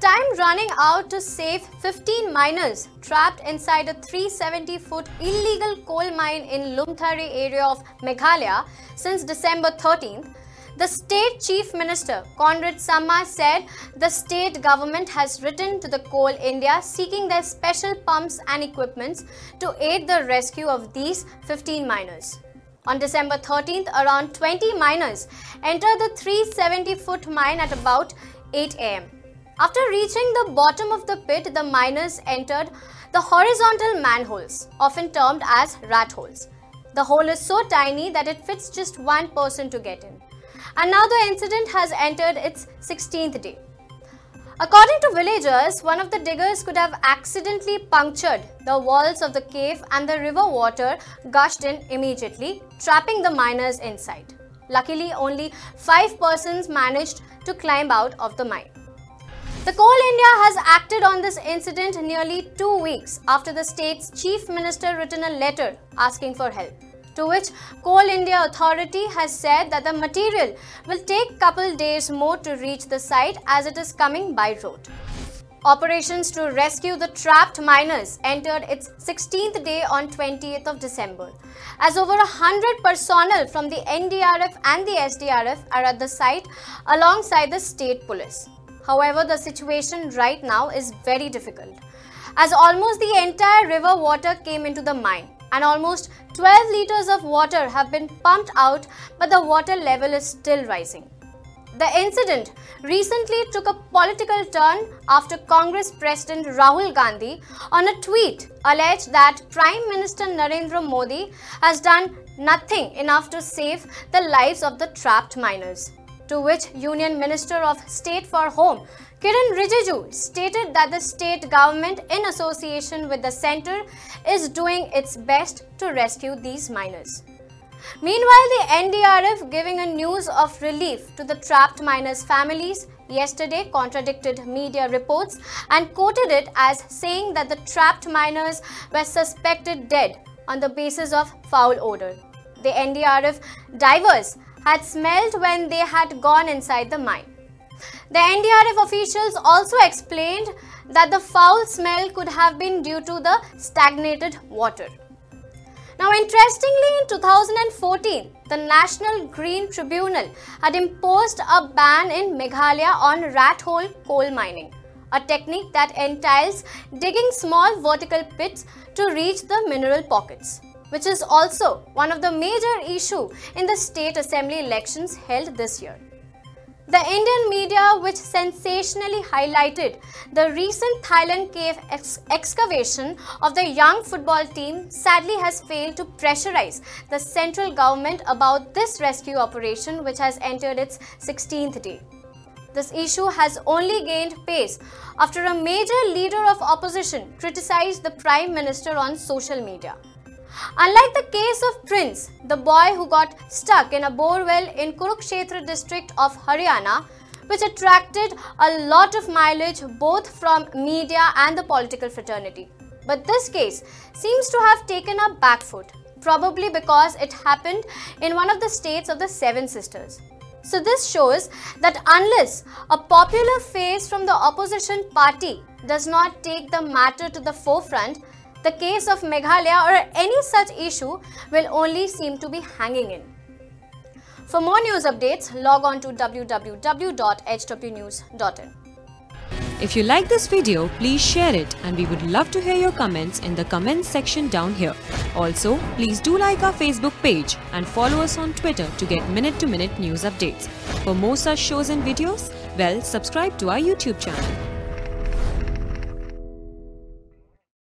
time running out to save 15 miners trapped inside a 370-foot illegal coal mine in Lumthari area of Meghalaya since December 13th, the state chief minister, Conrad Samma, said the state government has written to the Coal India seeking their special pumps and equipments to aid the rescue of these 15 miners. On December 13th, around 20 miners entered the 370-foot mine at about 8 am. After reaching the bottom of the pit, the miners entered the horizontal manholes, often termed as rat holes. The hole is so tiny that it fits just one person to get in. And now the incident has entered its 16th day. According to villagers, one of the diggers could have accidentally punctured the walls of the cave and the river water gushed in immediately, trapping the miners inside. Luckily, only 5 persons managed to climb out of the mine. The Coal India has acted on this incident nearly 2 weeks after the state's chief minister written a letter asking for help, to which Coal India Authority has said that the material will take couple days more to reach the site as it is coming by road. Operations to rescue the trapped miners entered its 16th day on 20th of December, as over 100 personnel from the NDRF and the SDRF are at the site alongside the state police. However, the situation right now is very difficult, as almost the entire river water came into the mine and almost 12 liters of water have been pumped out, but the water level is still rising. The incident recently took a political turn after Congress President Rahul Gandhi on a tweet alleged that Prime Minister Narendra Modi has done nothing enough to save the lives of the trapped miners. To which Union Minister of State for Home, Kiren Rijiju, stated that the state government, in association with the centre, is doing its best to rescue these miners. Meanwhile, the NDRF, giving a news of relief to the trapped miners' families, yesterday contradicted media reports and quoted it as saying that the trapped miners were suspected dead on the basis of foul odour. The NDRF divers had smelled when they had gone inside the mine. The NDRF officials also explained that the foul smell could have been due to the stagnated water. Now, interestingly, in 2014, the National Green Tribunal had imposed a ban in Meghalaya on rat hole coal mining, a technique that entails digging small vertical pits to reach the mineral pockets, which is also one of the major issues in the state assembly elections held this year. The Indian media, which sensationally highlighted the recent Thailand cave excavation of the young football team, sadly has failed to pressurize the central government about this rescue operation, which has entered its 16th day. This issue has only gained pace after a major leader of opposition criticized the Prime Minister on social media. Unlike the case of Prince, the boy who got stuck in a borewell in Kurukshetra district of Haryana, which attracted a lot of mileage both from media and the political fraternity. But this case seems to have taken a back foot, probably because it happened in one of the states of the Seven Sisters. So this shows that unless a popular face from the opposition party does not take the matter to the forefront, the case of Meghalaya or any such issue will only seem to be hanging in. For more news updates, log on to www.hwnews.in. If you like this video, please share it, and we would love to hear your comments in the comments section down here. Also, please do like our Facebook page and follow us on Twitter to get minute-to-minute news updates. For more such shows and videos, subscribe to our YouTube channel.